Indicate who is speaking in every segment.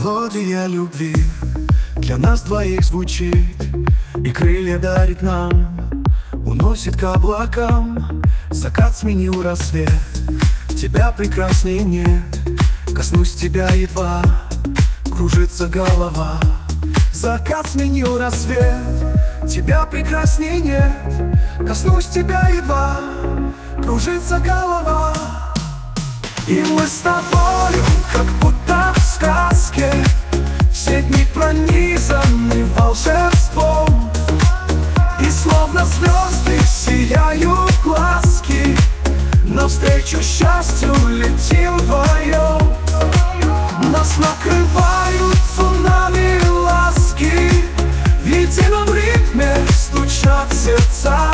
Speaker 1: Мелодия любви для нас двоих звучит, и крылья дарит нам, уносит к облакам. Закат сменил рассвет, тебя прекрасней нет. Коснусь тебя едва, кружится голова. Закат сменил рассвет, тебя прекрасней нет. Коснусь тебя едва, кружится голова. И мы с тобою, как будто в сказке, все дни пронизаны волшебством. И словно звезды сияют глазки, навстречу счастью летим вдвоем. Нас накрывают цунами ласки, в едином ритме стучат сердца.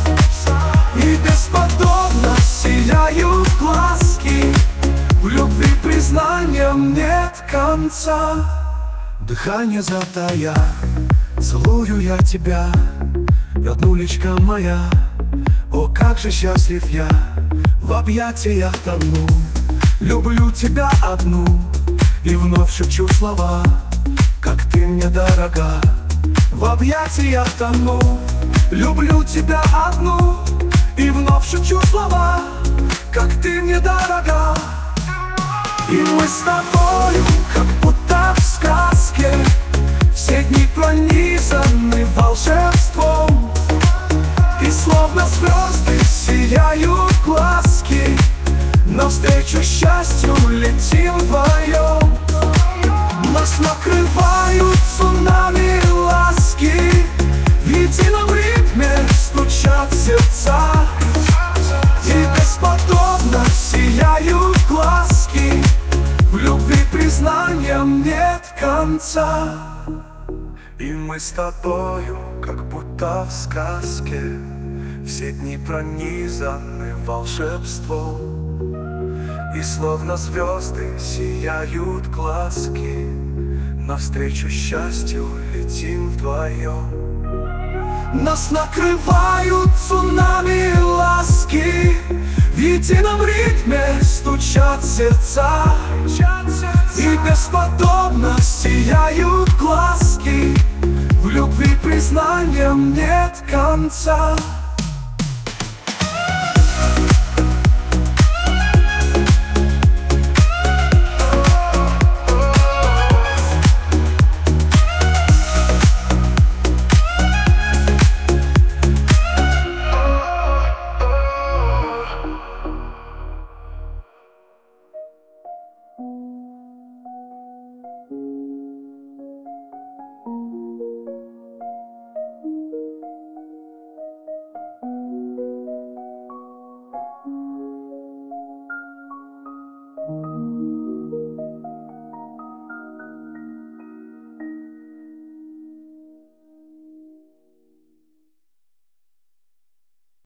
Speaker 1: И бесподобно сияют глазки, в любви признаниям нет конца. Дыхание затая, целую я тебя, роднулечка моя. О, как же счастлив я, в объятиях тону. Люблю тебя одну, и вновь шепчу слова, как ты мне дорога. В объятиях тону, люблю тебя одну, и вновь шепчу слова, как ты мне дорога. И мы с тобою, как будто в сказке, все дни пронизаны волшебством. И словно звезды сияют глазки, навстречу счастью летим вдвоем. Нас накрывают цунами ласки, в едином ритме стучат сердца. И бесподобно сияют глазки, в любви признаниям нет конца. И мы с тобою, как будто в сказке, все дни пронизаны волшебством. И словно звезды сияют глазки, навстречу счастью летим вдвоем. Нас накрывают цунами ласки, в едином ритме стучат сердца. И бесподобно сияют глазки, в любви признаниям нет конца.